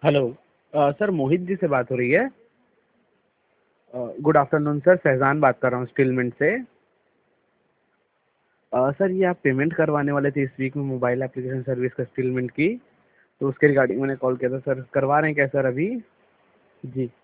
Hello. Sir Mohit ji से बात हो रही है? गुड आफ्टरनून सर, फैज़ान बात कर रहा हूँ स्टीलमेंट से। सर ये आप पेमेंट करवाने वाले थे इस वीक में मोबाइल एप्लीकेशन सर्विस का स्टीलमेंट की, तो उसके रिगार्डिंग मैंने कॉल किया था सर। करवा रहे हैं क्या सर अभी? जी।